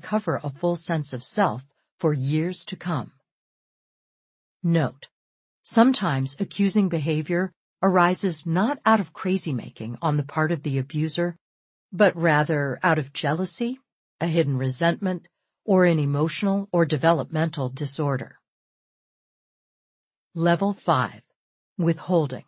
recover a full sense of self for years to come. Note: sometimes accusing behavior arises not out of crazy-making on the part of the abuser, but rather out of jealousy, a hidden resentment, or an emotional or developmental disorder. Level 5. Withholding.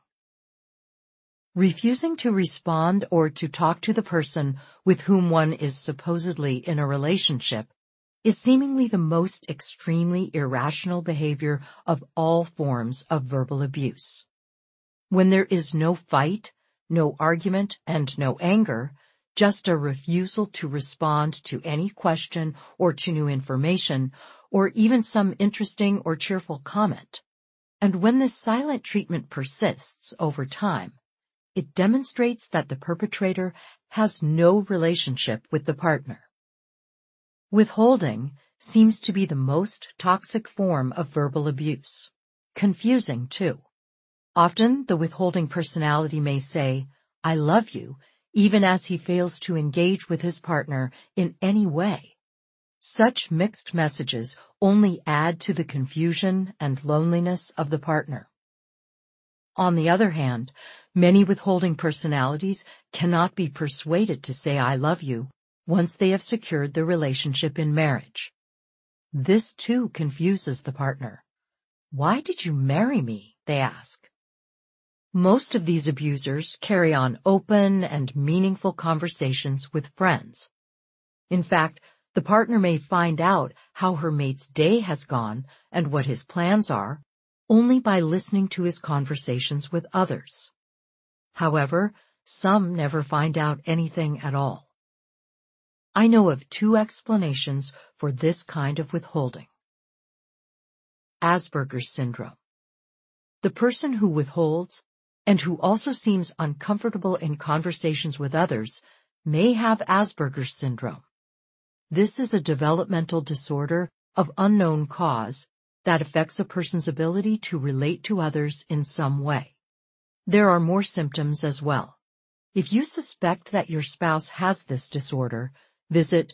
Refusing to respond or to talk to the person with whom one is supposedly in a relationship is seemingly the most extremely irrational behavior of all forms of verbal abuse. When there is no fight, no argument, and no anger, just a refusal to respond to any question or to new information, or even some interesting or cheerful comment. And when this silent treatment persists over time, it demonstrates that the perpetrator has no relationship with the partner. Withholding seems to be the most toxic form of verbal abuse. Confusing, too. Often, the withholding personality may say, "I love you," even as he fails to engage with his partner in any way. Such mixed messages only add to the confusion and loneliness of the partner. On the other hand, many withholding personalities cannot be persuaded to say "I love you" once they have secured the relationship in marriage. This too confuses the partner. "Why did you marry me?" they ask. Most of these abusers carry on open and meaningful conversations with friends. In fact, the partner may find out how her mate's day has gone and what his plans are only by listening to his conversations with others. However, some never find out anything at all. I know of 2 explanations for this kind of withholding. Asperger's syndrome. The person who withholds, and who also seems uncomfortable in conversations with others, may have Asperger's syndrome. This is a developmental disorder of unknown cause that affects a person's ability to relate to others in some way. There are more symptoms as well. If you suspect that your spouse has this disorder, visit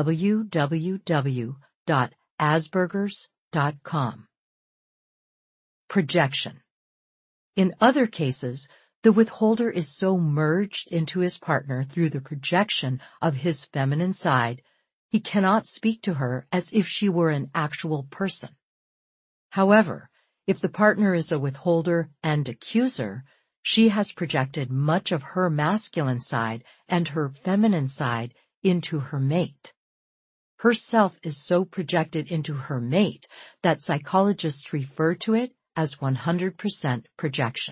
www.aspergers.com. Projection. In other cases, the withholder is so merged into his partner through the projection of his feminine side, he cannot speak to her as if she were an actual person. However, if the partner is a withholder and accuser, she has projected much of her masculine side and her feminine side into her mate. Herself is so projected into her mate that psychologists refer to it as 100% projection.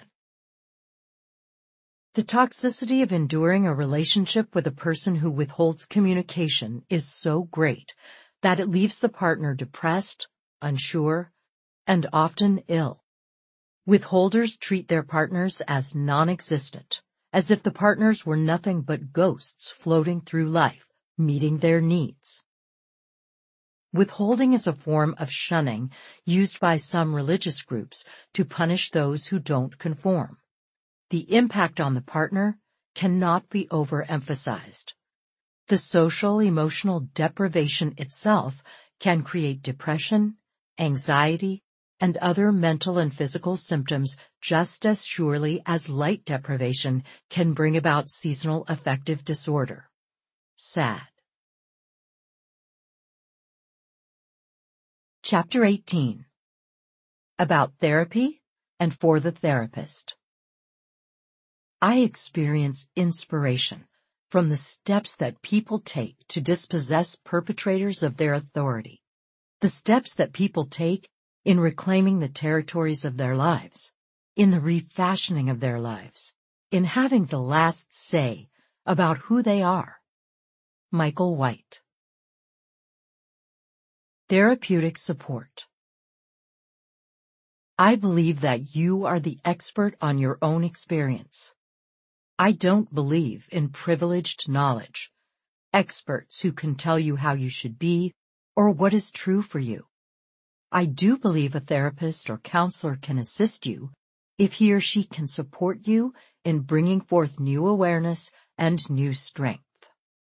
The toxicity of enduring a relationship with a person who withholds communication is so great that it leaves the partner depressed, unsure, and often ill. Withholders treat their partners as non-existent, as if the partners were nothing but ghosts floating through life, meeting their needs. Withholding is a form of shunning used by some religious groups to punish those who don't conform. The impact on the partner cannot be overemphasized. The social-emotional deprivation itself can create depression, anxiety, and other mental and physical symptoms just as surely as light deprivation can bring about seasonal affective disorder. Sad. Chapter 18. About therapy and for the therapist. I experience inspiration from the steps that people take to dispossess perpetrators of their authority, the steps that people take in reclaiming the territories of their lives, in the refashioning of their lives, in having the last say about who they are. Michael White. Therapeutic support. I believe that you are the expert on your own experience. I don't believe in privileged knowledge, experts who can tell you how you should be or what is true for you. I do believe a therapist or counselor can assist you if he or she can support you in bringing forth new awareness and new strength.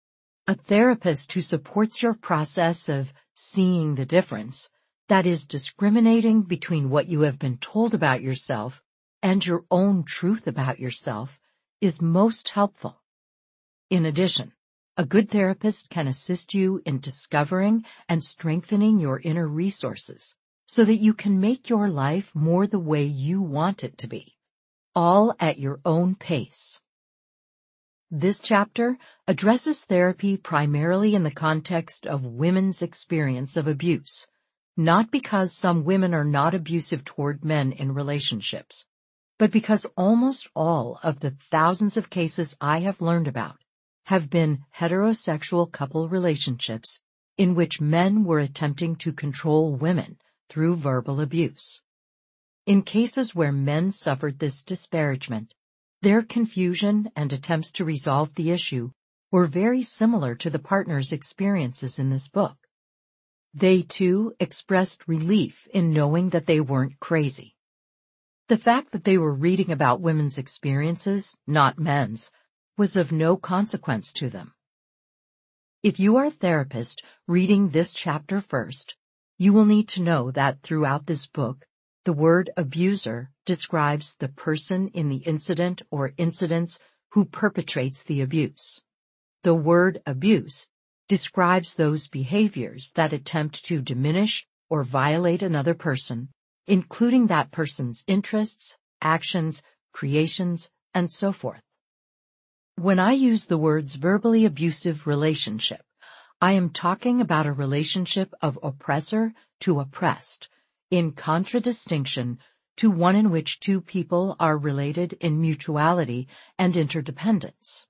A therapist who supports your process of seeing the difference, that is, discriminating between what you have been told about yourself and your own truth about yourself, is most helpful. In addition, a good therapist can assist you in discovering and strengthening your inner resources so that you can make your life more the way you want it to be, all at your own pace. This chapter addresses therapy primarily in the context of women's experience of abuse, not because some women are not abusive toward men in relationships, but because almost all of the thousands of cases I have learned about have been heterosexual couple relationships in which men were attempting to control women through verbal abuse. In cases where men suffered this disparagement, their confusion and attempts to resolve the issue were very similar to the partners' experiences in this book. They, too, expressed relief in knowing that they weren't crazy. The fact that they were reading about women's experiences, not men's, was of no consequence to them. If you are a therapist reading this chapter first, you will need to know that throughout this book, the word abuser describes the person in the incident or incidents who perpetrates the abuse. The word abuse describes those behaviors that attempt to diminish or violate another person, including that person's interests, actions, creations, and so forth. When I use the words verbally abusive relationship, I am talking about a relationship of oppressor to oppressed, in contradistinction to one in which two people are related in mutuality and interdependence.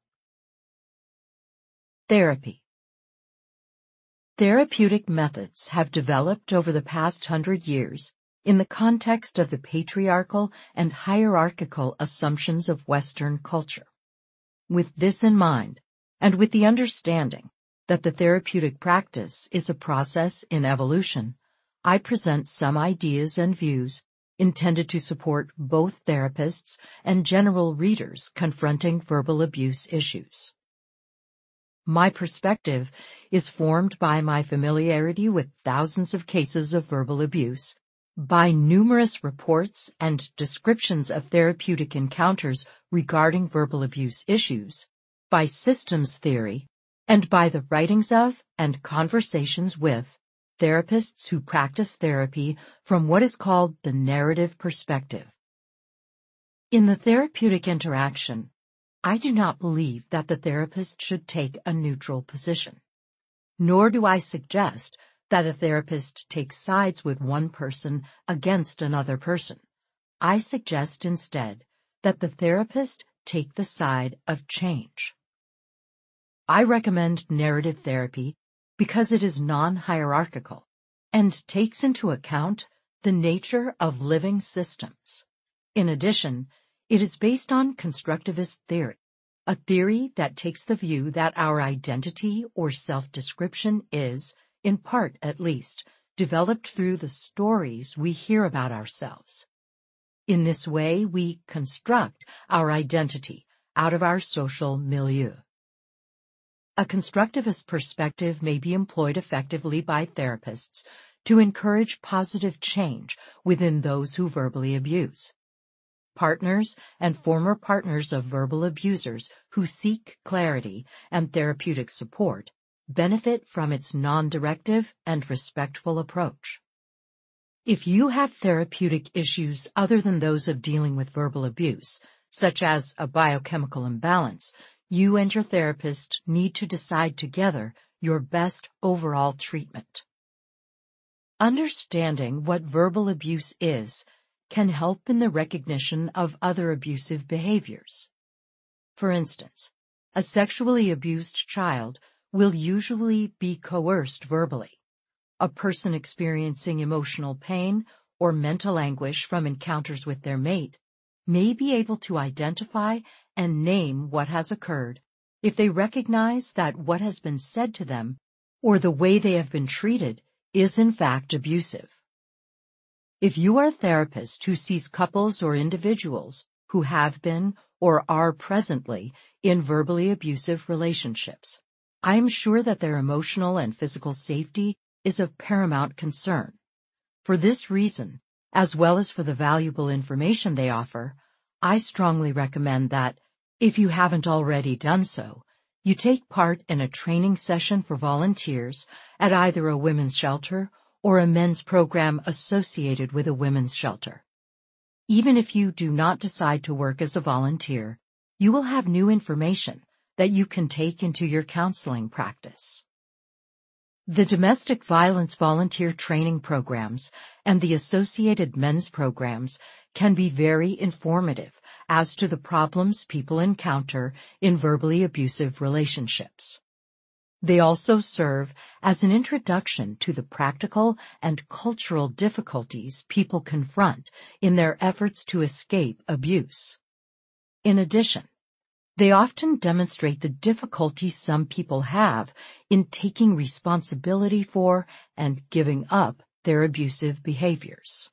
Therapy. Therapeutic methods have developed over the past 100 years in the context of the patriarchal and hierarchical assumptions of Western culture. With this in mind, and with the understanding that the therapeutic practice is a process in evolution, I present some ideas and views intended to support both therapists and general readers confronting verbal abuse issues. My perspective is formed by my familiarity with thousands of cases of verbal abuse, by numerous reports and descriptions of therapeutic encounters regarding verbal abuse issues, by systems theory, and by the writings of and conversations with therapists who practice therapy from what is called the narrative perspective. In the therapeutic interaction, I do not believe that the therapist should take a neutral position, nor do I suggest that a therapist takes sides with one person against another person. I suggest instead that the therapist take the side of change. I recommend narrative therapy because it is non-hierarchical and takes into account the nature of living systems. In addition, it is based on constructivist theory, a theory that takes the view that our identity or self-description is, in part at least, developed through the stories we hear about ourselves. In this way, we construct our identity out of our social milieu. A constructivist perspective may be employed effectively by therapists to encourage positive change within those who verbally abuse. Partners and former partners of verbal abusers who seek clarity and therapeutic support benefit from its non-directive and respectful approach. If you have therapeutic issues other than those of dealing with verbal abuse, such as a biochemical imbalance, you and your therapist need to decide together your best overall treatment. Understanding what verbal abuse is can help in the recognition of other abusive behaviors. For instance, a sexually abused child will usually be coerced verbally. A person experiencing emotional pain or mental anguish from encounters with their mate may be able to identify and name what has occurred if they recognize that what has been said to them or the way they have been treated is in fact abusive. If you are a therapist who sees couples or individuals who have been or are presently in verbally abusive relationships, I am sure that their emotional and physical safety is of paramount concern. For this reason, as well as for the valuable information they offer, I strongly recommend that, if you haven't already done so, you take part in a training session for volunteers at either a women's shelter or a men's program associated with a women's shelter. Even if you do not decide to work as a volunteer, you will have new information that you can take into your counseling practice. The domestic violence volunteer training programs and the associated men's programs can be very informative as to the problems people encounter in verbally abusive relationships. They also serve as an introduction to the practical and cultural difficulties people confront in their efforts to escape abuse. In addition, they often demonstrate the difficulties some people have in taking responsibility for and giving up their abusive behaviors.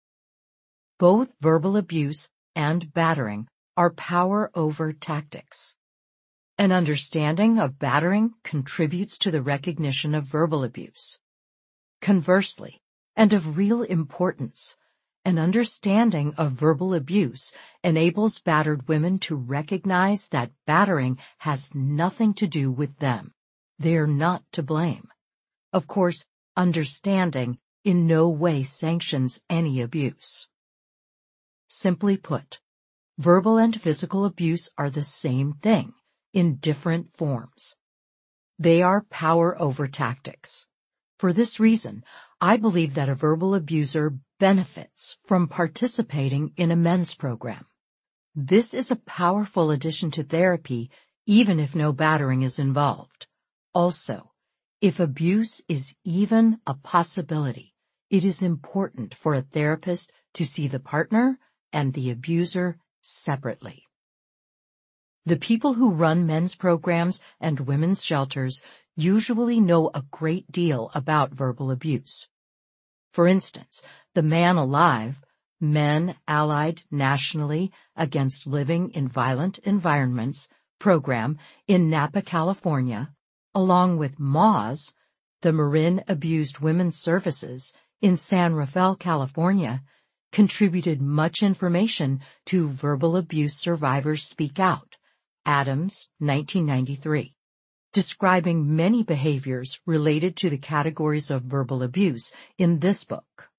Both verbal abuse and battering are power over tactics. An understanding of battering contributes to the recognition of verbal abuse. Conversely, and of real importance, an understanding of verbal abuse enables battered women to recognize that battering has nothing to do with them. They are not to blame. Of course, understanding in no way sanctions any abuse. Simply put, verbal and physical abuse are the same thing, in different forms. They are power over tactics. For this reason, I believe that a verbal abuser benefits from participating in a men's program. This is a powerful addition to therapy, even if no battering is involved. Also, if abuse is even a possibility, it is important for a therapist to see the partner and the abuser separately. The people who run men's programs and women's shelters usually know a great deal about verbal abuse. For instance, the Man Alive, Men Allied Nationally Against Living in Violent Environments program in Napa, California, along with MAWS, the Marin Abused Women's Services in San Rafael, California, contributed much information to Verbal Abuse Survivors Speak Out. Adams, 1993, describing many behaviors related to the categories of verbal abuse in this book.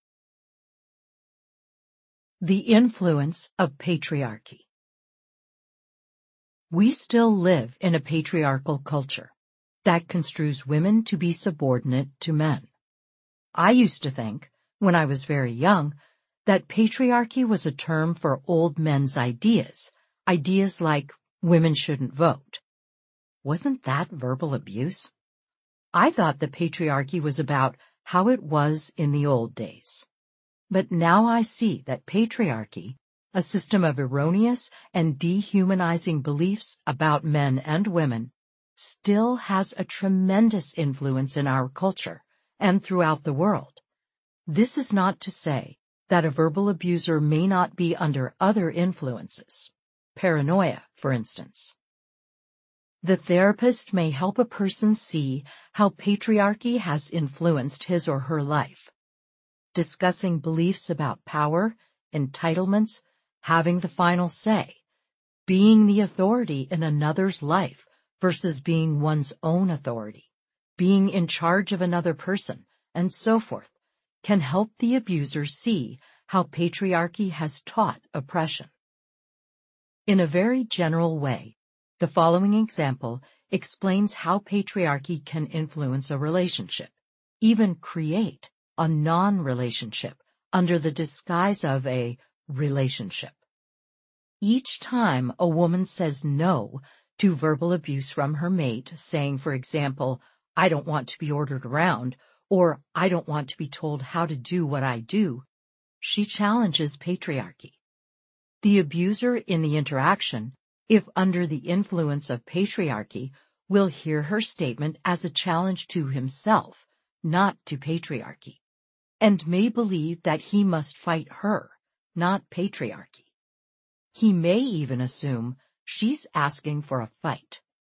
The Influence of Patriarchy. We still live in a patriarchal culture that construes women to be subordinate to men. I used to think, when I was very young, that patriarchy was a term for old men's ideas like women shouldn't vote. Wasn't that verbal abuse? I thought the patriarchy was about how it was in the old days. But now I see that patriarchy, a system of erroneous and dehumanizing beliefs about men and women, still has a tremendous influence in our culture and throughout the world. This is not to say that a verbal abuser may not be under other influences. Paranoia, for instance. The therapist may help a person see how patriarchy has influenced his or her life. Discussing beliefs about power, entitlements, having the final say, being the authority in another's life versus being one's own authority, being in charge of another person, and so forth, can help the abuser see how patriarchy has taught oppression. In a very general way, the following example explains how patriarchy can influence a relationship, even create a non-relationship under the disguise of a relationship. Each time a woman says no to verbal abuse from her mate, saying, for example, "I don't want to be ordered around," or "I don't want to be told how to do what I do," she challenges patriarchy. The abuser in the interaction, if under the influence of patriarchy, will hear her statement as a challenge to himself, not to patriarchy, and may believe that he must fight her, not patriarchy. He may even assume she's asking for a fight.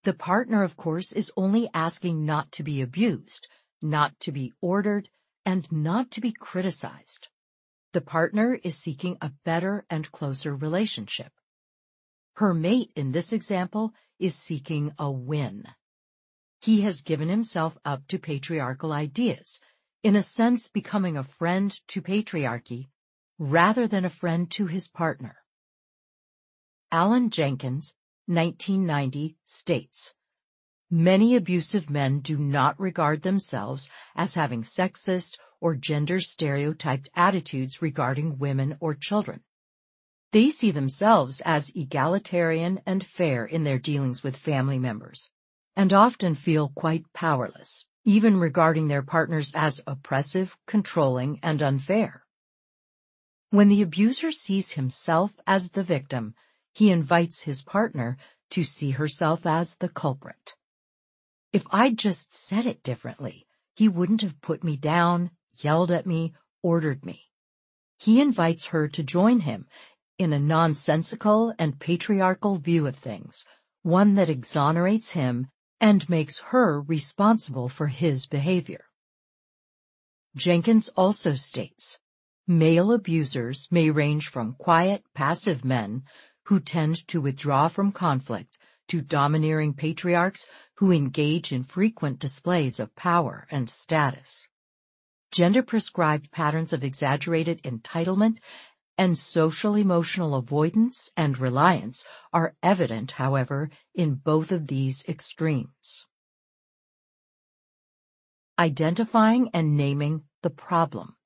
The partner, of course, is only asking not to be abused, not to be ordered, and not to be criticized. The partner is seeking a better and closer relationship. Her mate in this example is seeking a win. He has given himself up to patriarchal ideas, in a sense becoming a friend to patriarchy rather than a friend to his partner. Alan Jenkins, 1990, states, "Many abusive men do not regard themselves as having sexist or gender-stereotyped attitudes regarding women or children. They see themselves as egalitarian and fair in their dealings with family members, and often feel quite powerless, even regarding their partners as oppressive, controlling, and unfair." When the abuser sees himself as the victim, he invites his partner to see herself as the culprit. "If I'd just said it differently, he wouldn't have put me down, yelled at me, ordered me." He invites her to join him in a nonsensical and patriarchal view of things, one that exonerates him and makes her responsible for his behavior. Jenkins also states, "Male abusers may range from quiet, passive men who tend to withdraw from conflict to domineering patriarchs who engage in frequent displays of power and status. Gender-prescribed patterns of exaggerated entitlement and social-emotional avoidance and reliance are evident, however, in both of these extremes." Identifying and naming the problem.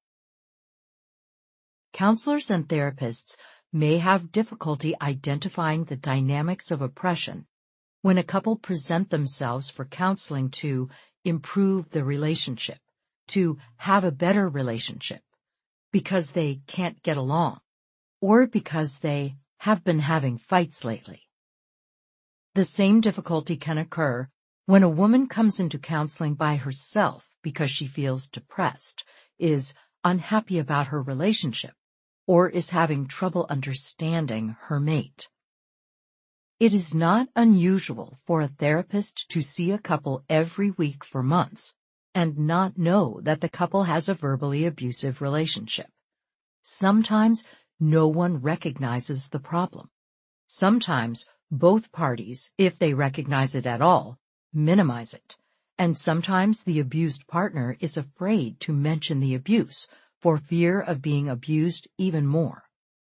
Counselors and therapists may have difficulty identifying the dynamics of oppression when a couple present themselves for counseling to improve the relationship, to have a better relationship, because they can't get along, or because they have been having fights lately. The same difficulty can occur when a woman comes into counseling by herself because she feels depressed, is unhappy about her relationship, or is having trouble understanding her mate. It is not unusual for a therapist to see a couple every week for months and not know that the couple has a verbally abusive relationship. Sometimes no one recognizes the problem. Sometimes both parties, if they recognize it at all, minimize it. And sometimes the abused partner is afraid to mention the abuse for fear of being abused even more.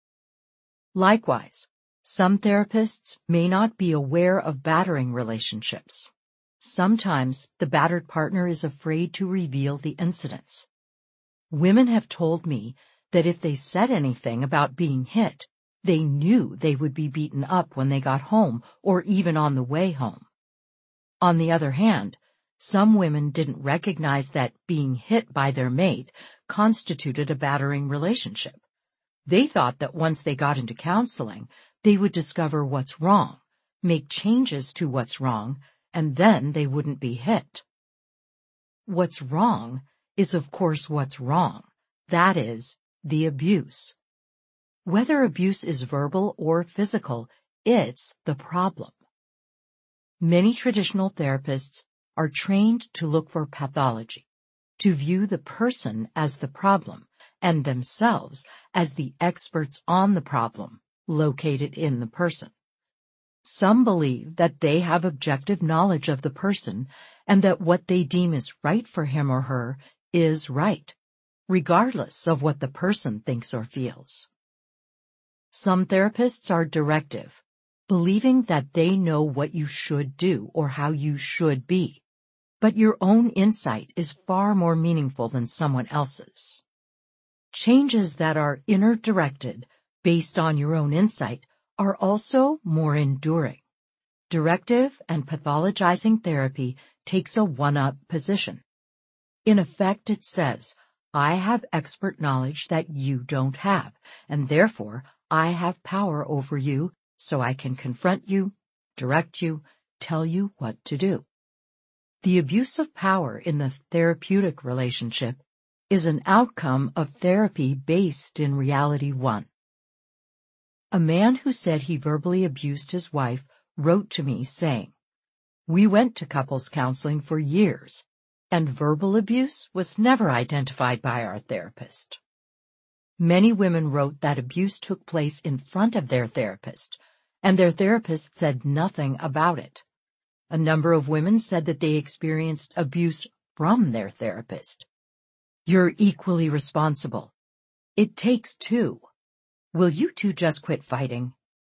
Likewise, some therapists may not be aware of battering relationships. Sometimes the battered partner is afraid to reveal the incidents. Women have told me that if they said anything about being hit, they knew they would be beaten up when they got home or even on the way home. On the other hand, some women didn't recognize that being hit by their mate constituted a battering relationship. They thought that once they got into counseling, they would discover what's wrong, make changes to what's wrong, and then they wouldn't be hit. What's wrong is, of course, what's wrong. That is, the abuse. Whether abuse is verbal or physical, it's the problem. Many traditional therapists are trained to look for pathology, to view the person as the problem and themselves as the experts on the problem located in the person. Some believe that they have objective knowledge of the person and that what they deem is right for him or her is right, regardless of what the person thinks or feels. Some therapists are directive, believing that they know what you should do or how you should be. But your own insight is far more meaningful than someone else's. Changes that are inner-directed, based on your own insight, are also more enduring. Directive and pathologizing therapy takes a one-up position. In effect, it says, I have expert knowledge that you don't have, and therefore I have power over you, so I can confront you, direct you, tell you what to do. The abuse of power in the therapeutic relationship is an outcome of therapy based in reality 1. A man who said he verbally abused his wife wrote to me saying, We went to couples counseling for years, and verbal abuse was never identified by our therapist. Many women wrote that abuse took place in front of their therapist, and their therapist said nothing about it. A number of women said that they experienced abuse from their therapist. You're equally responsible. It takes two. Will you two just quit fighting?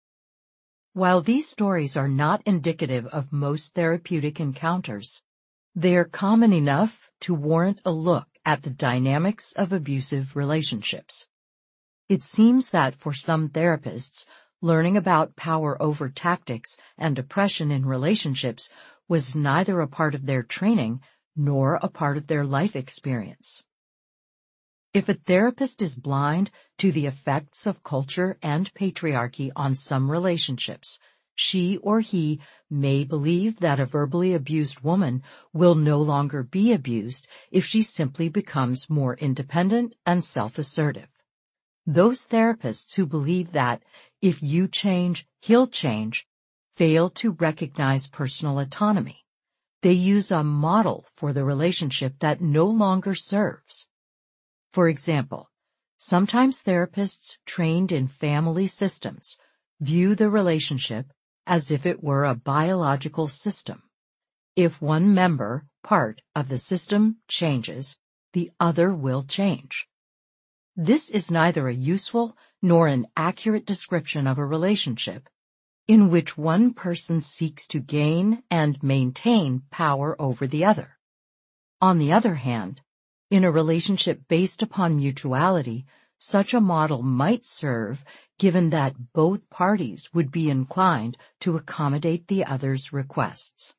While these stories are not indicative of most therapeutic encounters, they are common enough to warrant a look at the dynamics of abusive relationships. It seems that for some therapists, learning about power over tactics and oppression in relationships was neither a part of their training nor a part of their life experience. If a therapist is blind to the effects of culture and patriarchy on some relationships, she or he may believe that a verbally abused woman will no longer be abused if she simply becomes more independent and self-assertive. Those therapists who believe that if you change, he'll change, fail to recognize personal autonomy. They use a model for the relationship that no longer serves. For example, sometimes therapists trained in family systems view the relationship as if it were a biological system. If one member, part of the system, changes, the other will change. This is neither a useful nor an accurate description of a relationship in which one person seeks to gain and maintain power over the other. On the other hand, in a relationship based upon mutuality, such a model might serve given that both parties would be inclined to accommodate the other's requests.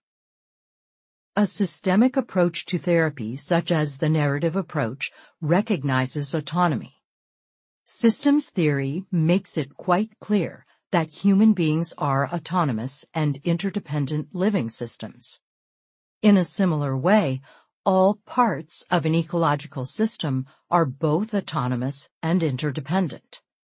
A systemic approach to therapy, such as the narrative approach, recognizes autonomy. Systems theory makes it quite clear that human beings are autonomous and interdependent living systems. In a similar way, all parts of an ecological system are both autonomous and interdependent.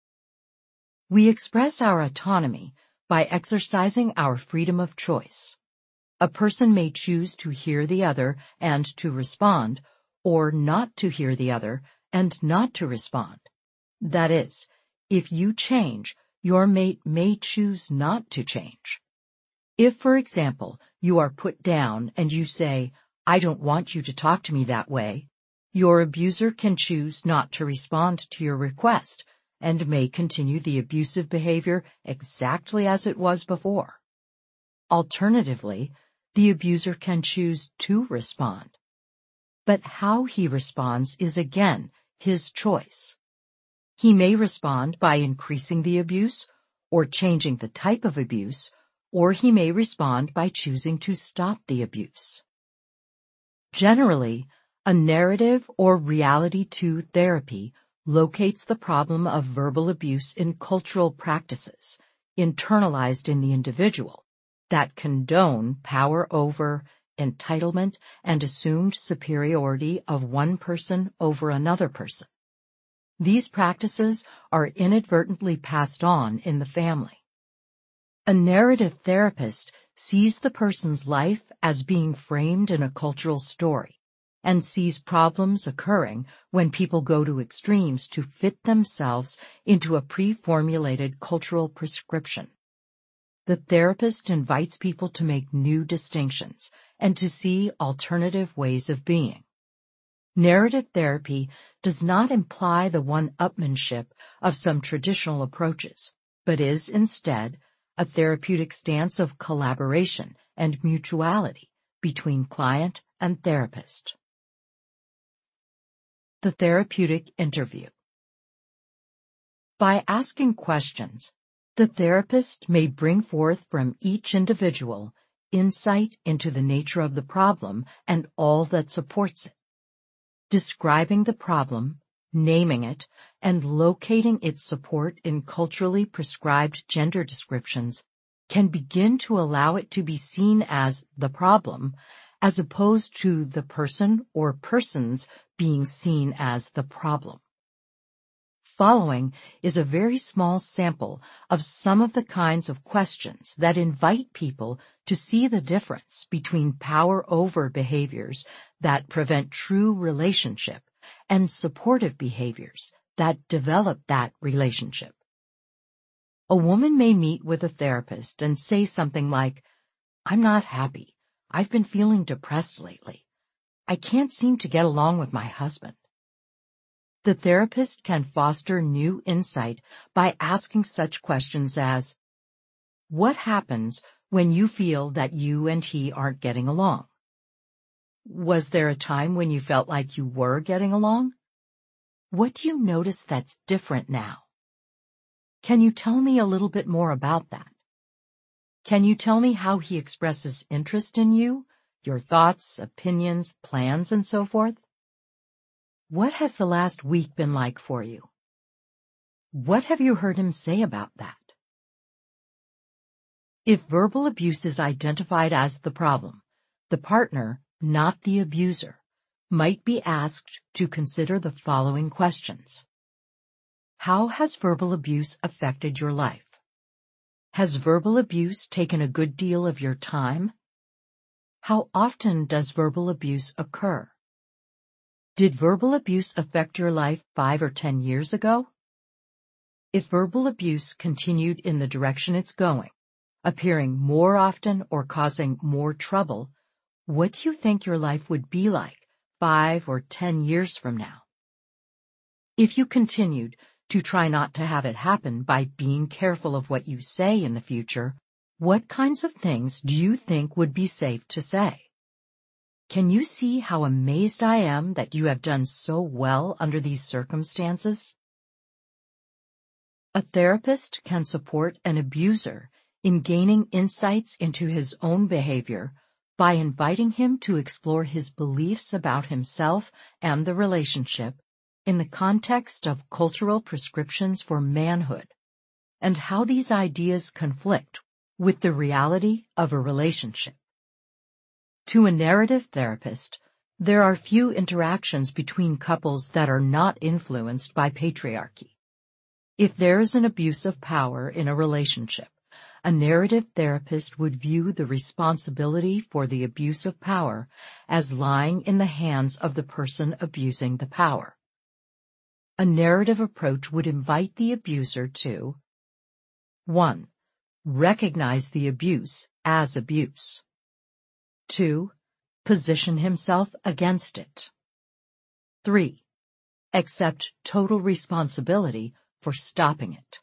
We express our autonomy by exercising our freedom of choice. A person may choose to hear the other and to respond, or not to hear the other and not to respond. That is, if you change, your mate may choose not to change. If, for example, you are put down and you say, "I don't want you to talk to me that way," your abuser can choose not to respond to your request and may continue the abusive behavior exactly as it was before. Alternatively, the abuser can choose to respond. But how he responds is again his choice. He may respond by increasing the abuse or changing the type of abuse, or he may respond by choosing to stop the abuse. Generally, a narrative or reality-to therapy locates the problem of verbal abuse in cultural practices, internalized in the individual, that condone power over, entitlement, and assumed superiority of one person over another person. These practices are inadvertently passed on in the family. A narrative therapist sees the person's life as being framed in a cultural story and sees problems occurring when people go to extremes to fit themselves into a pre-formulated cultural prescription. The therapist invites people to make new distinctions and to see alternative ways of being. Narrative therapy does not imply the one-upmanship of some traditional approaches, but is instead a therapeutic stance of collaboration and mutuality between client and therapist. The therapeutic interview. By asking questions, the therapist may bring forth from each individual insight into the nature of the problem and all that supports it. Describing the problem, naming it, and locating its support in culturally prescribed gender descriptions can begin to allow it to be seen as the problem, as opposed to the person or persons being seen as the problem. Following is a very small sample of some of the kinds of questions that invite people to see the difference between power over behaviors that prevent true relationship and supportive behaviors that develop that relationship. A woman may meet with a therapist and say something like, "I'm not happy. I've been feeling depressed lately. I can't seem to get along with my husband." The therapist can foster new insight by asking such questions as, what happens when you feel that you and he aren't getting along? Was there a time when you felt like you were getting along? What do you notice that's different now? Can you tell me a little bit more about that? Can you tell me how he expresses interest in you, your thoughts, opinions, plans, and so forth? What has the last week been like for you? What have you heard him say about that? If verbal abuse is identified as the problem, the partner, not the abuser, might be asked to consider the following questions. How has verbal abuse affected your life? Has verbal abuse taken a good deal of your time? How often does verbal abuse occur? Did verbal abuse affect your life 5 or 10 years ago? If verbal abuse continued in the direction it's going, appearing more often or causing more trouble, what do you think your life would be like 5 or 10 years from now? If you continued to try not to have it happen by being careful of what you say in the future, what kinds of things do you think would be safe to say? Can you see how amazed I am that you have done so well under these circumstances? A therapist can support an abuser in gaining insights into his own behavior by inviting him to explore his beliefs about himself and the relationship in the context of cultural prescriptions for manhood, and how these ideas conflict with the reality of a relationship. To a narrative therapist, there are few interactions between couples that are not influenced by patriarchy. If there is an abuse of power in a relationship, a narrative therapist would view the responsibility for the abuse of power as lying in the hands of the person abusing the power. A narrative approach would invite the abuser to 1. Recognize the abuse as abuse. 2. Position himself against it. 3. Accept total responsibility for stopping it.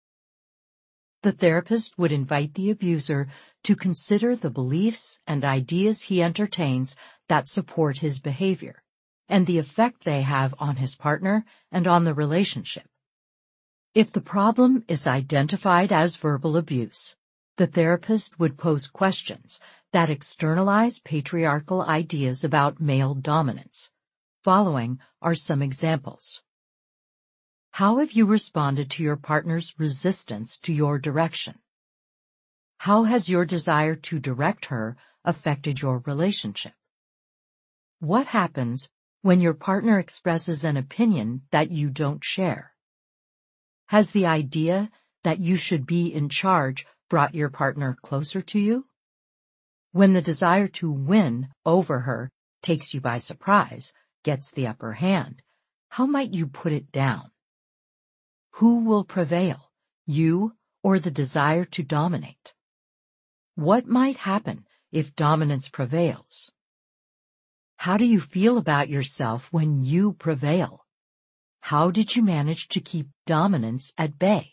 The therapist would invite the abuser to consider the beliefs and ideas he entertains that support his behavior, and the effect they have on his partner and on the relationship. If the problem is identified as verbal abuse, the therapist would pose questions that externalize patriarchal ideas about male dominance. Following are some examples. How have you responded to your partner's resistance to your direction? How has your desire to direct her affected your relationship? What happens when your partner expresses an opinion that you don't share? Has the idea that you should be in charge brought your partner closer to you? When the desire to win over her takes you by surprise, gets the upper hand, how might you put it down? Who will prevail, you or the desire to dominate? What might happen if dominance prevails? How do you feel about yourself when you prevail? How did you manage to keep dominance at bay?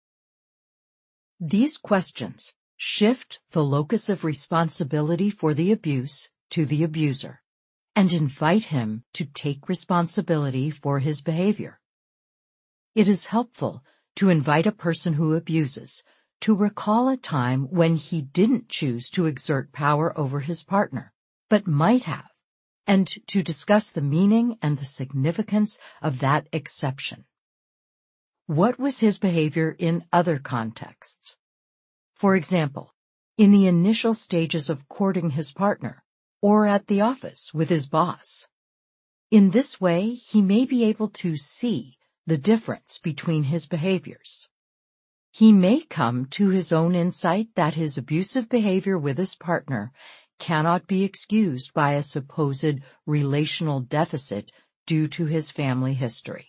These questions shift the locus of responsibility for the abuse to the abuser and invite him to take responsibility for his behavior. It is helpful to invite a person who abuses to recall a time when he didn't choose to exert power over his partner, but might have, and to discuss the meaning and the significance of that exception. What was his behavior in other contexts? For example, in the initial stages of courting his partner, or at the office with his boss. In this way, he may be able to see the difference between his behaviors. He may come to his own insight that his abusive behavior with his partner cannot be excused by a supposed relational deficit due to his family history.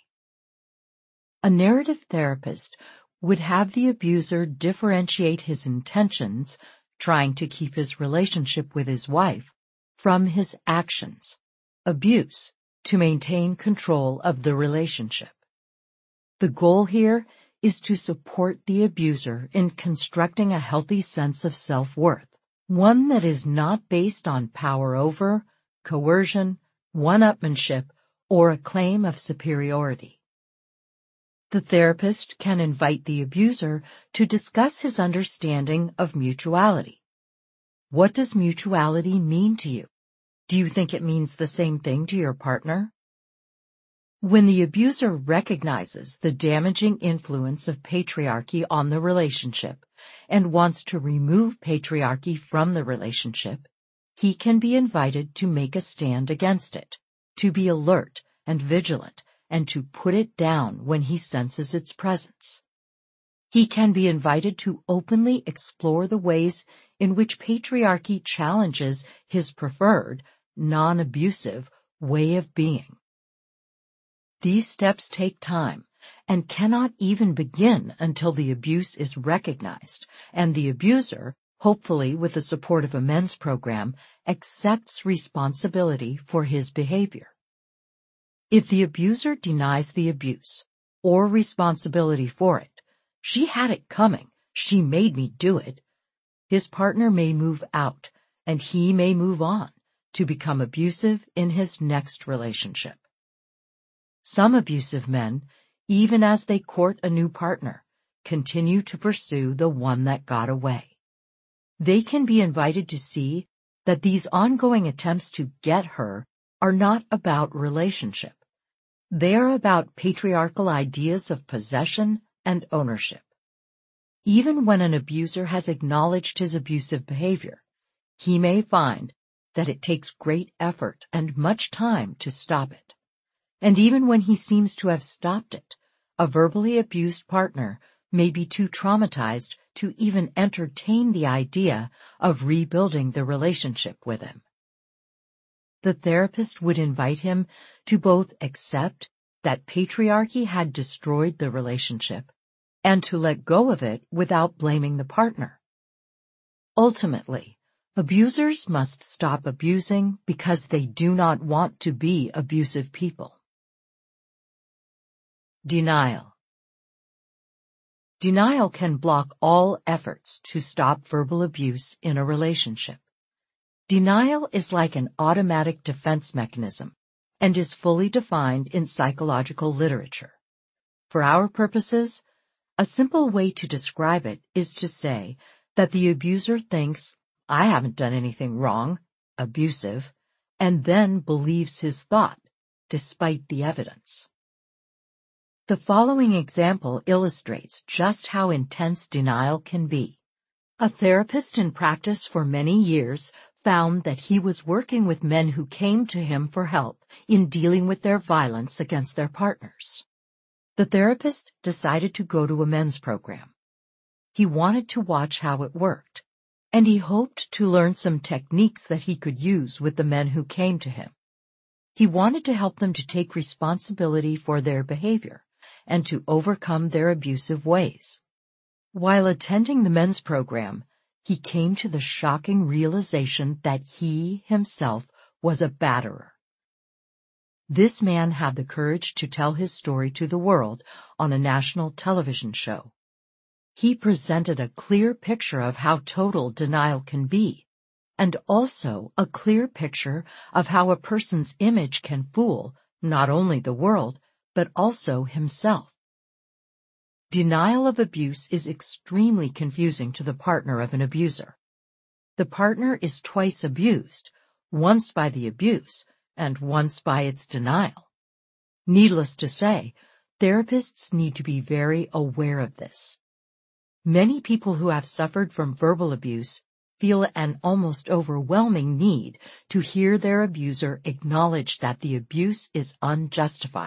A narrative therapist would have the abuser differentiate his intentions, trying to keep his relationship with his wife, from his actions, abuse, to maintain control of the relationship. The goal here is to support the abuser in constructing a healthy sense of self-worth, one that is not based on power over, coercion, one-upmanship, or a claim of superiority. The therapist can invite the abuser to discuss his understanding of mutuality. What does mutuality mean to you? Do you think it means the same thing to your partner? When the abuser recognizes the damaging influence of patriarchy on the relationship and wants to remove patriarchy from the relationship, he can be invited to make a stand against it, to be alert and vigilant, and to put it down when he senses its presence. He can be invited to openly explore the ways in which patriarchy challenges his preferred, non-abusive way of being. These steps take time and cannot even begin until the abuse is recognized and the abuser, hopefully with the support of a men's program, accepts responsibility for his behavior. If the abuser denies the abuse or responsibility for it, she had it coming, she made me do it, his partner may move out and he may move on to become abusive in his next relationship. Some abusive men, even as they court a new partner, continue to pursue the one that got away. They can be invited to see that these ongoing attempts to get her are not about relationship. They are about patriarchal ideas of possession and ownership. Even when an abuser has acknowledged his abusive behavior, he may find that it takes great effort and much time to stop it. And even when he seems to have stopped it, a verbally abused partner may be too traumatized to even entertain the idea of rebuilding the relationship with him. The therapist would invite him to both accept that patriarchy had destroyed the relationship and to let go of it without blaming the partner. Ultimately, abusers must stop abusing because they do not want to be abusive people. Denial. Denial can block all efforts to stop verbal abuse in a relationship. Denial is like an automatic defense mechanism and is fully defined in psychological literature. For our purposes, a simple way to describe it is to say that the abuser thinks, "I haven't done anything wrong," abusive, and then believes his thought, despite the evidence. The following example illustrates just how intense denial can be. A therapist in practice for many years found that he was working with men who came to him for help in dealing with their violence against their partners. The therapist decided to go to a men's program. He wanted to watch how it worked, and he hoped to learn some techniques that he could use with the men who came to him. He wanted to help them to take responsibility for their behavior and to overcome their abusive ways. While attending the men's program, he came to the shocking realization that he himself was a batterer. This man had the courage to tell his story to the world on a national television show. He presented a clear picture of how total denial can be, and also a clear picture of how a person's image can fool not only the world, but also himself. Denial of abuse is extremely confusing to the partner of an abuser. The partner is twice abused, once by the abuse and once by its denial. Needless to say, therapists need to be very aware of this. Many people who have suffered from verbal abuse feel an almost overwhelming need to hear their abuser acknowledge that the abuse is unjustified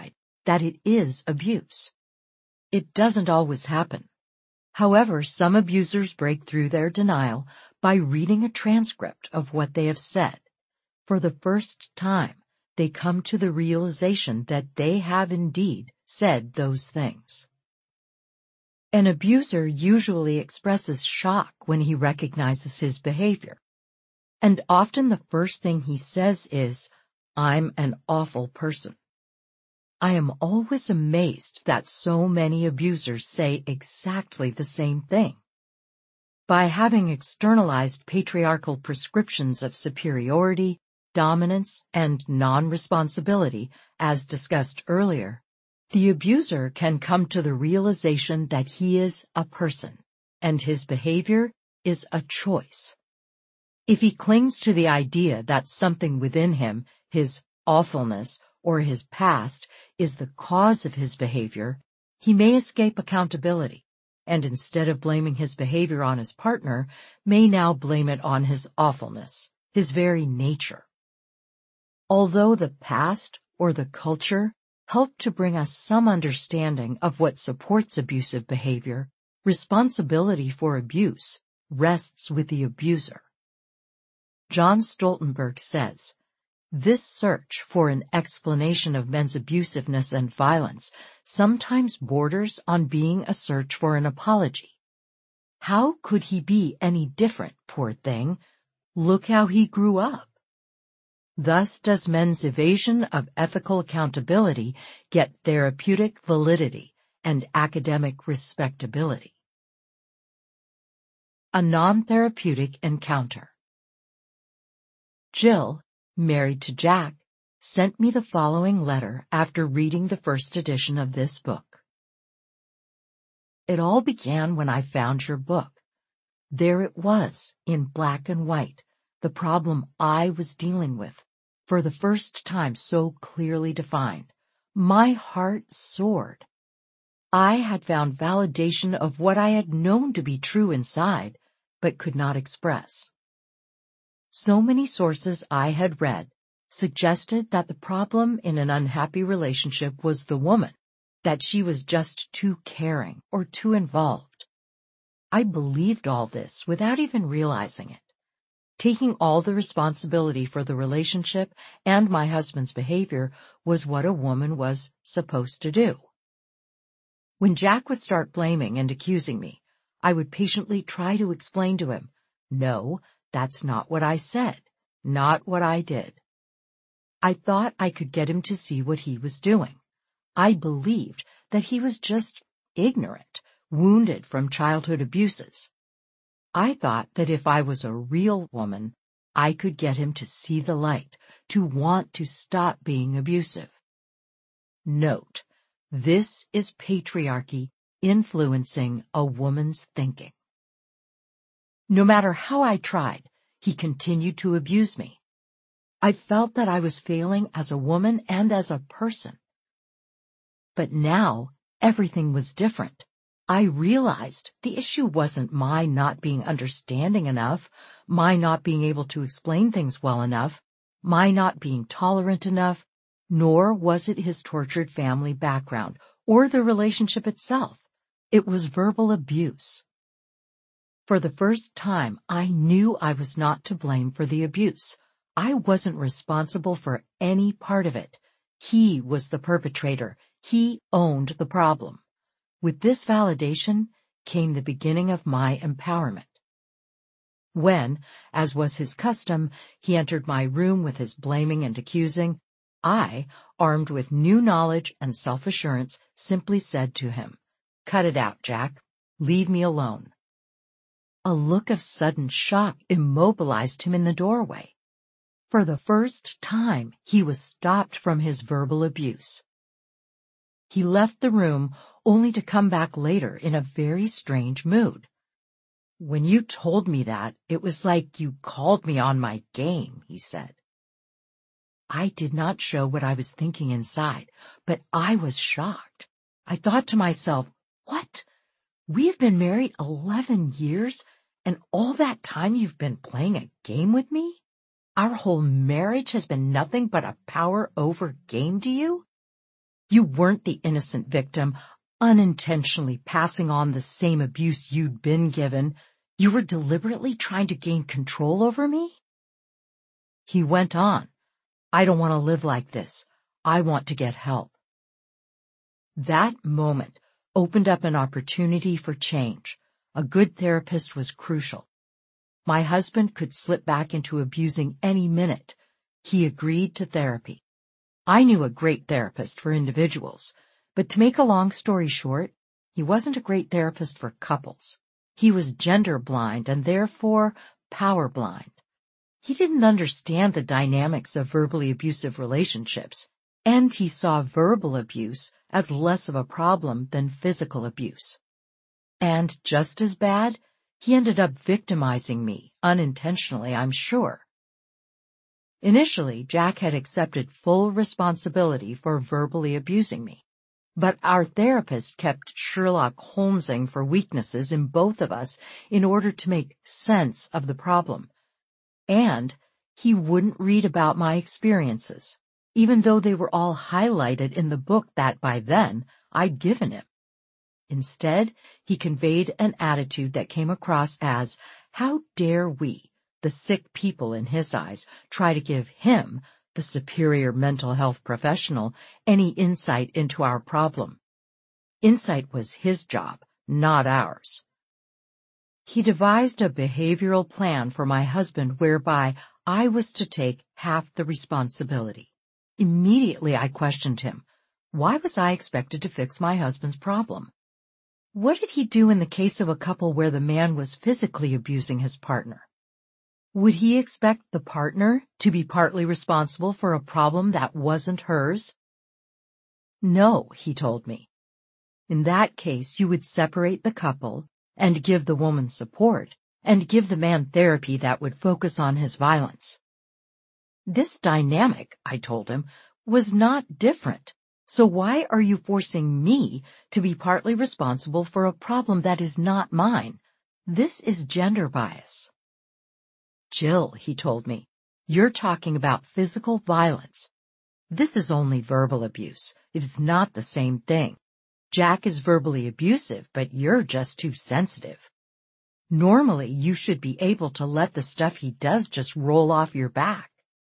that it is abuse. It doesn't always happen. However, some abusers break through their denial by reading a transcript of what they have said. For the first time, they come to the realization that they have indeed said those things. An abuser usually expresses shock when he recognizes his behavior. And often the first thing he says is, "I'm an awful person." I am always amazed that so many abusers say exactly the same thing. By having externalized patriarchal prescriptions of superiority, dominance, and non-responsibility, as discussed earlier, the abuser can come to the realization that he is a person, and his behavior is a choice. If he clings to the idea that something within him, his awfulness, or his past, is the cause of his behavior, he may escape accountability, and instead of blaming his behavior on his partner, may now blame it on his awfulness, his very nature. Although the past or the culture help to bring us some understanding of what supports abusive behavior, responsibility for abuse rests with the abuser. John Stoltenberg says, "This search for an explanation of men's abusiveness and violence sometimes borders on being a search for an apology. How could he be any different, poor thing? Look how he grew up." Thus does men's evasion of ethical accountability get therapeutic validity and academic respectability. A non-therapeutic encounter. Jill, married to Jack, sent me the following letter after reading the first edition of this book. "It all began when I found your book. There it was, in black and white, the problem I was dealing with, for the first time so clearly defined. My heart soared. I had found validation of what I had known to be true inside, but could not express. So many sources I had read suggested that the problem in an unhappy relationship was the woman, that she was just too caring or too involved. I believed all this without even realizing it. Taking all the responsibility for the relationship and my husband's behavior was what a woman was supposed to do. When Jack would start blaming and accusing me, I would patiently try to explain to him, "No, that's not what I said, not what I did." I thought I could get him to see what he was doing. I believed that he was just ignorant, wounded from childhood abuses. I thought that if I was a real woman, I could get him to see the light, to want to stop being abusive. Note, this is patriarchy influencing a woman's thinking. No matter how I tried, he continued to abuse me. I felt that I was failing as a woman and as a person. But now, everything was different. I realized the issue wasn't my not being understanding enough, my not being able to explain things well enough, my not being tolerant enough, nor was it his tortured family background or the relationship itself. It was verbal abuse. For the first time, I knew I was not to blame for the abuse. I wasn't responsible for any part of it. He was the perpetrator. He owned the problem. With this validation came the beginning of my empowerment. When, as was his custom, he entered my room with his blaming and accusing, I, armed with new knowledge and self-assurance, simply said to him, "Cut it out, Jack. Leave me alone." A look of sudden shock immobilized him in the doorway. For the first time, he was stopped from his verbal abuse. He left the room only to come back later in a very strange mood. "When you told me that, it was like you called me on my game," he said. I did not show what I was thinking inside, but I was shocked. I thought to myself, "What? We've been married 11 years, and all that time you've been playing a game with me? Our whole marriage has been nothing but a power over game to you?" You weren't the innocent victim, unintentionally passing on the same abuse you'd been given. You were deliberately trying to gain control over me? He went on, I don't want to live like this. I want to get help. That moment opened up an opportunity for change. A good therapist was crucial. My husband could slip back into abusing any minute. He agreed to therapy. I knew a great therapist for individuals, but to make a long story short, he wasn't a great therapist for couples. He was gender blind and therefore power blind. He didn't understand the dynamics of verbally abusive relationships, and he saw verbal abuse as less of a problem than physical abuse. And just as bad, he ended up victimizing me, unintentionally, I'm sure. Initially, Jack had accepted full responsibility for verbally abusing me, but our therapist kept Sherlock Holmesing for weaknesses in both of us in order to make sense of the problem. And he wouldn't read about my experiences, even though they were all highlighted in the book that by then I'd given him. Instead, he conveyed an attitude that came across as, how dare we, the sick people in his eyes, try to give him, the superior mental health professional, any insight into our problem. Insight was his job, not ours. He devised a behavioral plan for my husband whereby I was to take half the responsibility. Immediately I questioned him. Why was I expected to fix my husband's problem? What did he do in the case of a couple where the man was physically abusing his partner? Would he expect the partner to be partly responsible for a problem that wasn't hers? No, he told me. In that case, you would separate the couple and give the woman support and give the man therapy that would focus on his violence. This dynamic, I told him, was not different. So why are you forcing me to be partly responsible for a problem that is not mine? This is gender bias. Jill, he told me, you're talking about physical violence. This is only verbal abuse. It is not the same thing. Jack is verbally abusive, but you're just too sensitive. Normally, you should be able to let the stuff he does just roll off your back.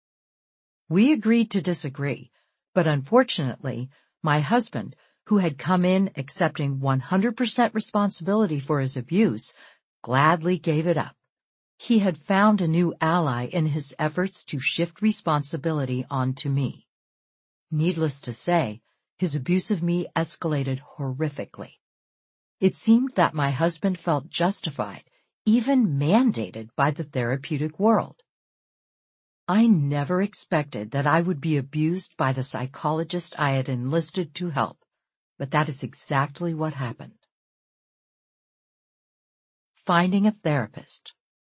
We agreed to disagree, but unfortunately, my husband, who had come in accepting 100% responsibility for his abuse, gladly gave it up. He had found a new ally in his efforts to shift responsibility onto me. Needless to say, his abuse of me escalated horrifically. It seemed that my husband felt justified, even mandated by the therapeutic world. I never expected that I would be abused by the psychologist I had enlisted to help, but that is exactly what happened. Finding a therapist.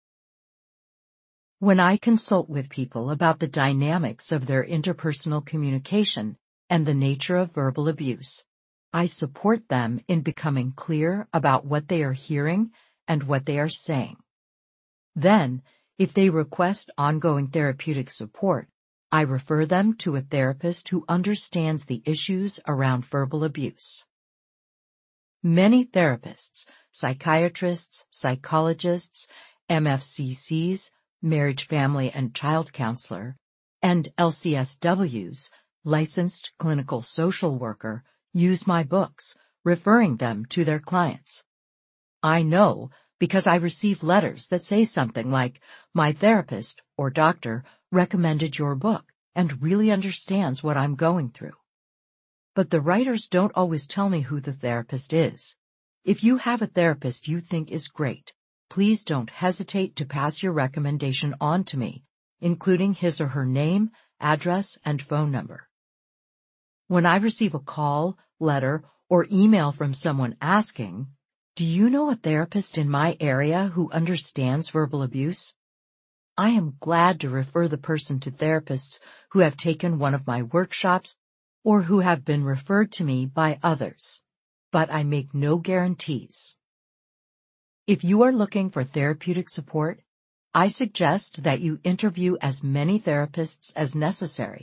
When I consult with people about the dynamics of their interpersonal communication and the nature of verbal abuse, I support them in becoming clear about what they are hearing and what they are saying. Then, if they request ongoing therapeutic support, I refer them to a therapist who understands the issues around verbal abuse. Many therapists, psychiatrists, psychologists, MFCCs, marriage, family, and child counselor, and LCSWs, licensed clinical social worker, use my books, referring them to their clients. I know because I receive letters that say something like, my therapist or doctor recommended your book and really understands what I'm going through. But the writers don't always tell me who the therapist is. If you have a therapist you think is great, please don't hesitate to pass your recommendation on to me, including his or her name, address, and phone number. When I receive a call, letter, or email from someone asking, do you know a therapist in my area who understands verbal abuse? I am glad to refer the person to therapists who have taken one of my workshops or who have been referred to me by others, but I make no guarantees. If you are looking for therapeutic support, I suggest that you interview as many therapists as necessary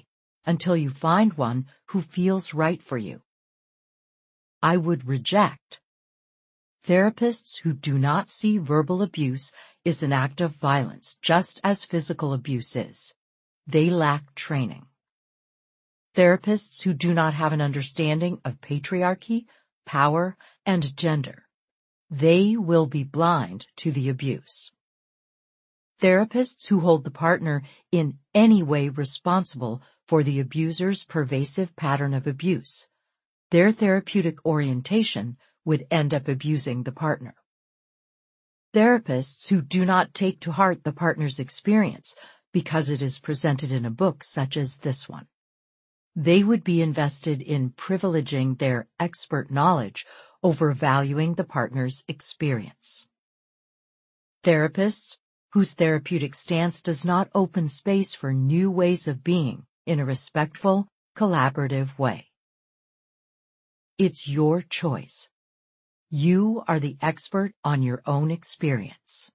until you find one who feels right for you. I would reject. Therapists who do not see verbal abuse is an act of violence, just as physical abuse is. They lack training. Therapists who do not have an understanding of patriarchy, power, and gender. They will be blind to the abuse. Therapists who hold the partner in any way responsible for the abuser's pervasive pattern of abuse. Their therapeutic orientation would end up abusing the partner. Therapists who do not take to heart the partner's experience because it is presented in a book such as this one. They would be invested in privileging their expert knowledge over valuing the partner's experience. Therapists whose therapeutic stance does not open space for new ways of being in a respectful, collaborative way. It's your choice. You are the expert on your own experience.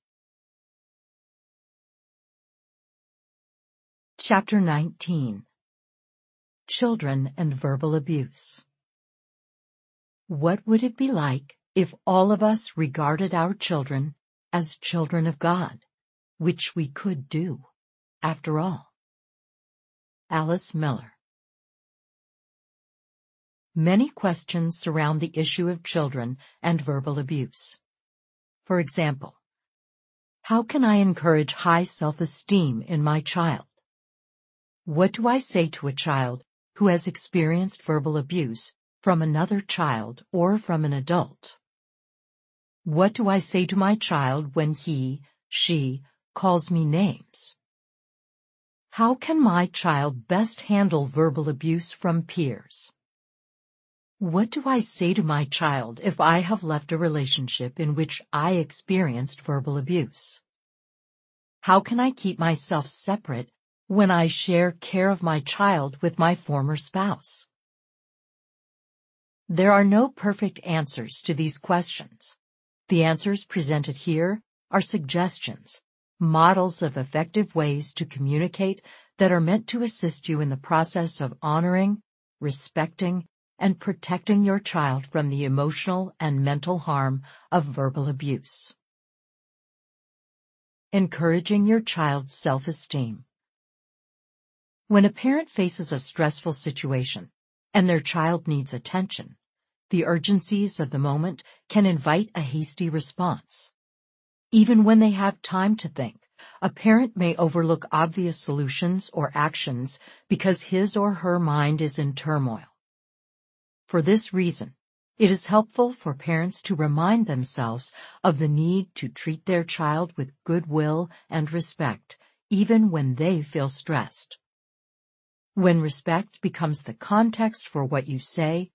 Chapter 19. Children and Verbal Abuse. What would it be like if all of us regarded our children as children of God, which we could do, after all? Alice Miller. Many questions surround the issue of children and verbal abuse. For example, how can I encourage high self-esteem in my child? What do I say to a child who has experienced verbal abuse from another child or from an adult? What do I say to my child when he, she, calls me names? How can my child best handle verbal abuse from peers? What do I say to my child if I have left a relationship in which I experienced verbal abuse? How can I keep myself separate when I share care of my child with my former spouse? There are no perfect answers to these questions. The answers presented here are suggestions, models of effective ways to communicate that are meant to assist you in the process of honoring, respecting, and protecting your child from the emotional and mental harm of verbal abuse. Encouraging your child's self-esteem. When a parent faces a stressful situation and their child needs attention, the urgencies of the moment can invite a hasty response. Even when they have time to think, a parent may overlook obvious solutions or actions because his or her mind is in turmoil. For this reason, it is helpful for parents to remind themselves of the need to treat their child with goodwill and respect, even when they feel stressed. When respect becomes the context for what you say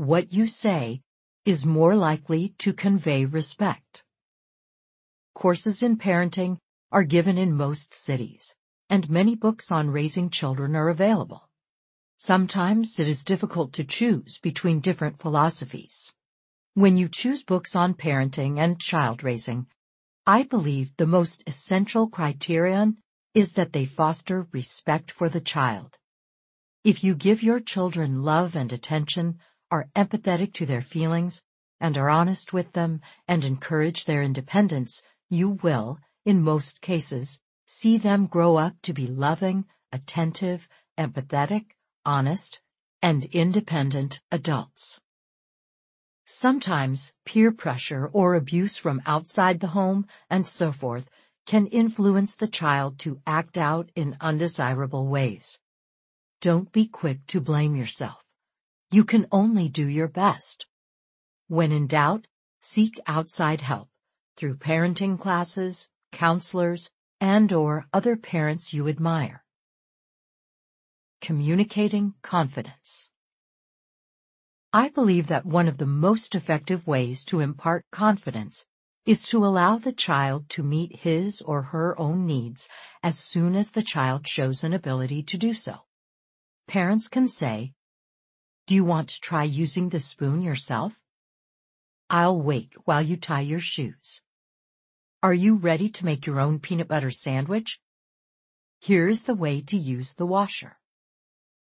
is more likely to convey respect. Courses in parenting are given in most cities, and many books on raising children are available. Sometimes it is difficult to choose between different philosophies. When you choose books on parenting and child raising, I believe the most essential criterion is that they foster respect for the child. If you give your children love and attention, are empathetic to their feelings, and are honest with them and encourage their independence, you will, in most cases, see them grow up to be loving, attentive, empathetic, honest, and independent adults. Sometimes peer pressure or abuse from outside the home and so forth can influence the child to act out in undesirable ways. Don't be quick to blame yourself. You can only do your best. When in doubt, seek outside help through parenting classes, counselors, and/or other parents you admire. Communicating confidence. I believe that one of the most effective ways to impart confidence is to allow the child to meet his or her own needs as soon as the child shows an ability to do so. Parents can say, "Do you want to try using the spoon yourself? I'll wait while you tie your shoes. Are you ready to make your own peanut butter sandwich? Here's the way to use the washer."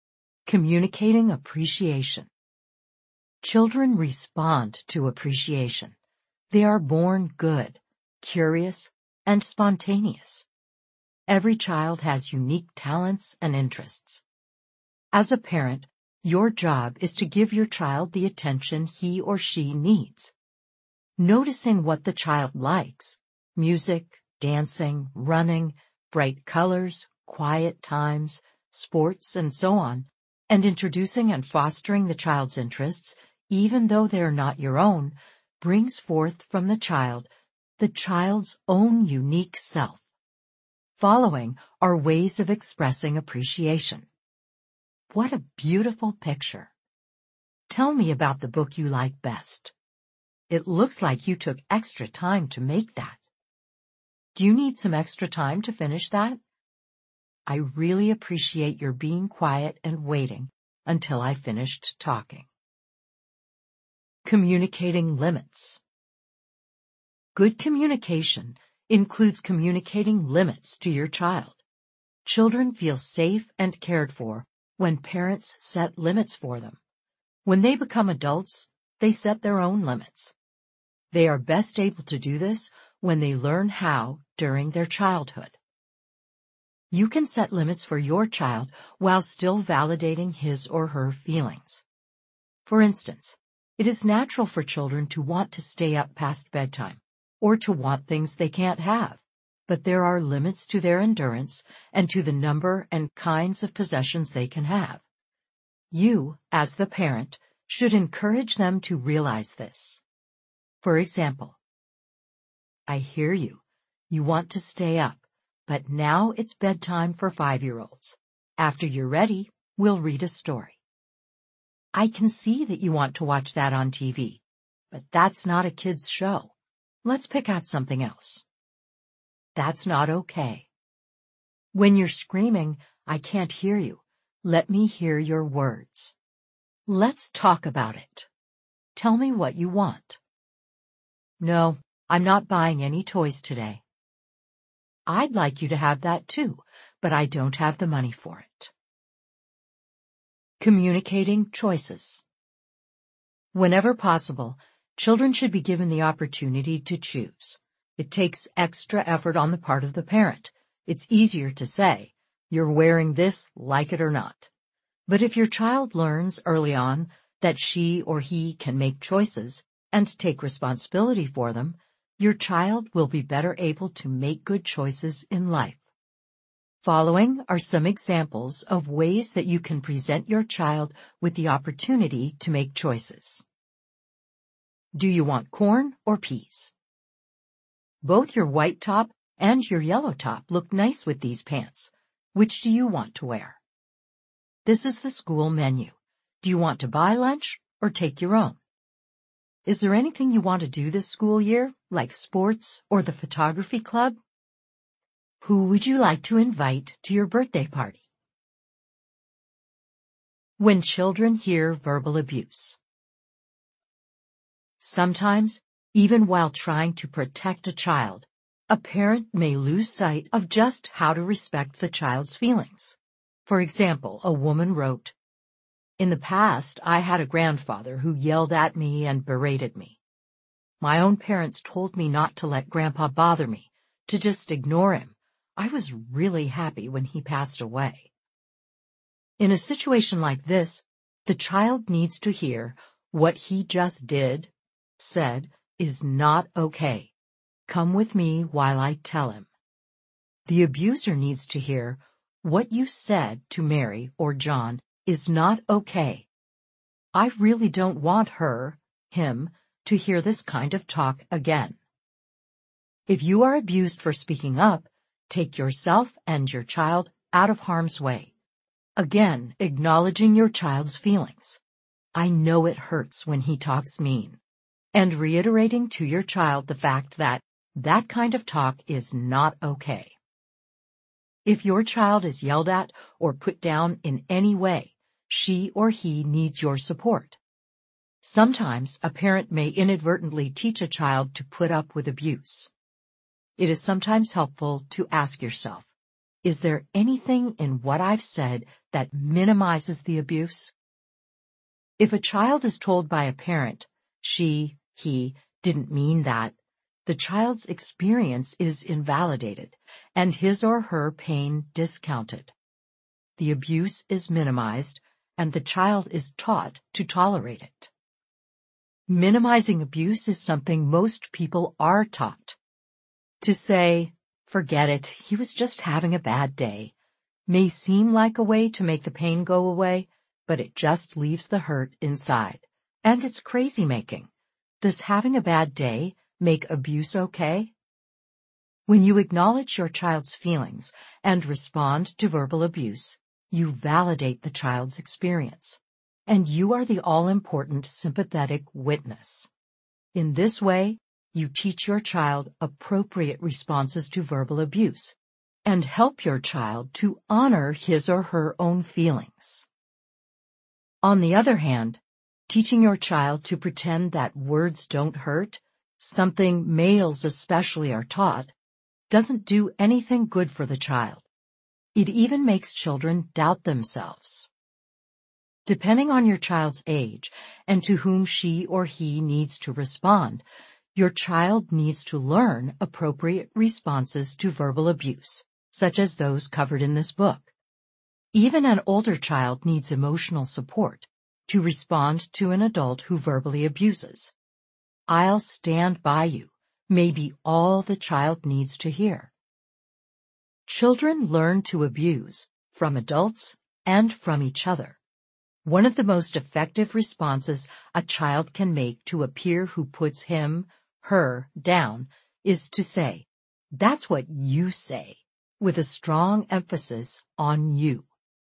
Communicating appreciation. Children respond to appreciation. They are born good, curious, and spontaneous. Every child has unique talents and interests. As a parent, your job is to give your child the attention he or she needs. Noticing what the child likes, music, dancing, running, bright colors, quiet times, sports, and so on, and introducing and fostering the child's interests, even though they are not your own, brings forth from the child's own unique self. Following are ways of expressing appreciation. What a beautiful picture. Tell me about the book you like best. It looks like you took extra time to make that. Do you need some extra time to finish that? I really appreciate your being quiet and waiting until I finished talking. Communicating limits. Good communication includes communicating limits to your child. Children feel safe and cared for when parents set limits for them. When they become adults, they set their own limits. They are best able to do this when they learn how during their childhood. You can set limits for your child while still validating his or her feelings. For instance, it is natural for children to want to stay up past bedtime or to want things they can't have, but there are limits to their endurance and to the number and kinds of possessions they can have. You, as the parent, should encourage them to realize this. For example, I hear you. You want to stay up, but now it's bedtime for 5-year-olds. After you're ready, we'll read a story. I can see that you want to watch that on TV, but that's not a kid's show. Let's pick out something else. That's not okay. When you're screaming, I can't hear you. Let me hear your words. Let's talk about it. Tell me what you want. No, I'm not buying any toys today. I'd like you to have that too, but I don't have the money for it. Communicating choices. Whenever possible, children should be given the opportunity to choose. It takes extra effort on the part of the parent. It's easier to say, you're wearing this, like it or not. But if your child learns early on that she or he can make choices and take responsibility for them, your child will be better able to make good choices in life. Following are some examples of ways that you can present your child with the opportunity to make choices. Do you want corn or peas? Both your white top and your yellow top look nice with these pants. Which do you want to wear? This is the school menu. Do you want to buy lunch or take your own? Is there anything you want to do this school year, like sports or the photography club? Who would you like to invite to your birthday party? When children hear verbal abuse. Sometimes, even while trying to protect a child, a parent may lose sight of just how to respect the child's feelings. For example, a woman wrote, "In the past, I had a grandfather who yelled at me and berated me. My own parents told me not to let Grandpa bother me, to just ignore him. I was really happy when he passed away." In a situation like this, the child needs to hear what he just said, is not okay. Come with me while I tell him. The abuser needs to hear, what you said to Mary or John is not okay. I really don't want him, to hear this kind of talk again. If you are abused for speaking up, take yourself and your child out of harm's way. Again, acknowledging your child's feelings. I know it hurts when he talks mean. And reiterating to your child the fact that that kind of talk is not okay. If your child is yelled at or put down in any way, she or he needs your support. Sometimes a parent may inadvertently teach a child to put up with abuse. It is sometimes helpful to ask yourself, Is there anything in what I've said that minimizes the abuse? If a child is told by a parent, he didn't mean that, the child's experience is invalidated and his or her pain discounted. The abuse is minimized and the child is taught to tolerate it. Minimizing abuse is something most people are taught. To say, "Forget it, he was just having a bad day," may seem like a way to make the pain go away, but it just leaves the hurt inside. And it's crazy making. Does having a bad day make abuse okay? When you acknowledge your child's feelings and respond to verbal abuse, you validate the child's experience, and you are the all-important sympathetic witness. In this way, you teach your child appropriate responses to verbal abuse and help your child to honor his or her own feelings. On the other hand, teaching your child to pretend that words don't hurt, something males especially are taught, doesn't do anything good for the child. It even makes children doubt themselves. Depending on your child's age and to whom she or he needs to respond, your child needs to learn appropriate responses to verbal abuse, such as those covered in this book. Even an older child needs emotional support to respond to an adult who verbally abuses. "I'll stand by you" may be all the child needs to hear. Children learn to abuse from adults and from each other. One of the most effective responses a child can make to a peer who puts him, her down is to say, "That's what you say," with a strong emphasis on you.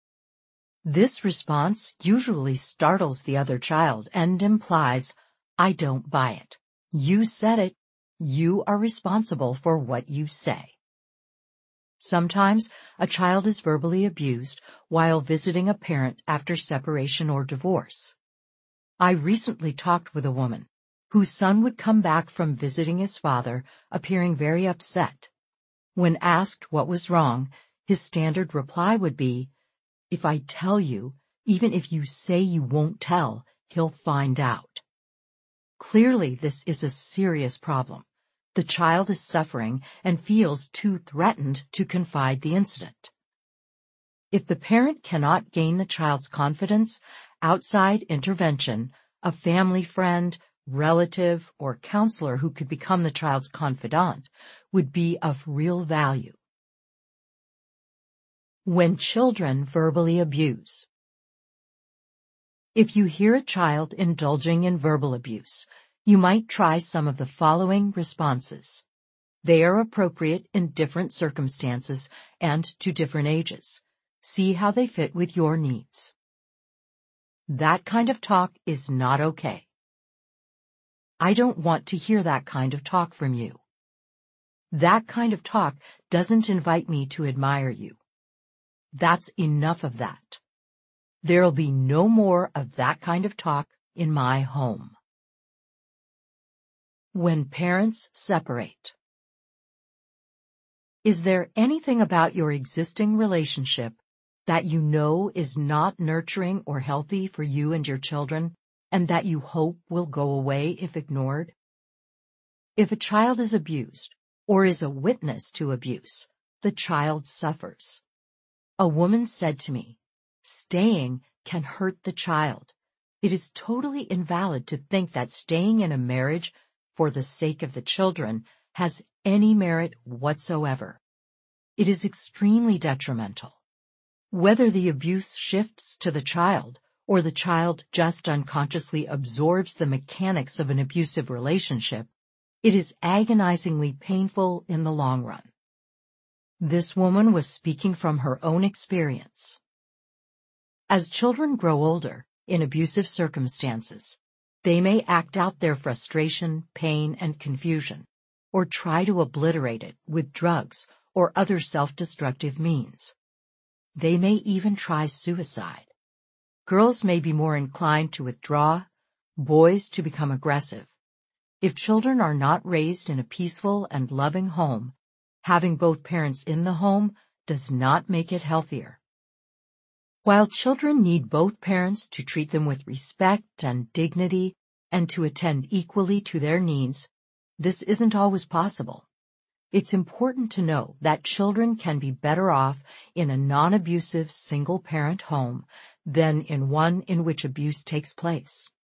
This response usually startles the other child and implies, "I don't buy it. You said it. You are responsible for what you say." Sometimes a child is verbally abused while visiting a parent after separation or divorce. I recently talked with a woman whose son would come back from visiting his father appearing very upset. When asked what was wrong, his standard reply would be, "If I tell you, even if you say you won't tell, he'll find out." Clearly, this is a serious problem. The child is suffering and feels too threatened to confide the incident. If the parent cannot gain the child's confidence, outside intervention, a family friend, relative, or counselor who could become the child's confidant would be of real value. When children verbally abuse. If you hear a child indulging in verbal abuse, you might try some of the following responses. They are appropriate in different circumstances and to different ages. See how they fit with your needs. "That kind of talk is not okay." "I don't want to hear that kind of talk from you." "That kind of talk doesn't invite me to admire you." "That's enough of that." "There'll be no more of that kind of talk in my home." When parents separate. Is there anything about your existing relationship that you know is not nurturing or healthy for you and your children, and that you hope will go away if ignored? If a child is abused or is a witness to abuse, the child suffers. A woman said to me, "Staying can hurt the child. It is totally invalid to think that staying in a marriage for the sake of the children has any merit whatsoever. It is extremely detrimental. Whether the abuse shifts to the child or the child just unconsciously absorbs the mechanics of an abusive relationship, it is agonizingly painful in the long run." This woman was speaking from her own experience. As children grow older in abusive circumstances, they may act out their frustration, pain, and confusion, or try to obliterate it with drugs or other self-destructive means. They may even try suicide. Girls may be more inclined to withdraw, boys to become aggressive. If children are not raised in a peaceful and loving home, having both parents in the home does not make it healthier. While children need both parents to treat them with respect and dignity and to attend equally to their needs, this isn't always possible. It's important to know that children can be better off in a non-abusive single-parent home than in one in which abuse takes place.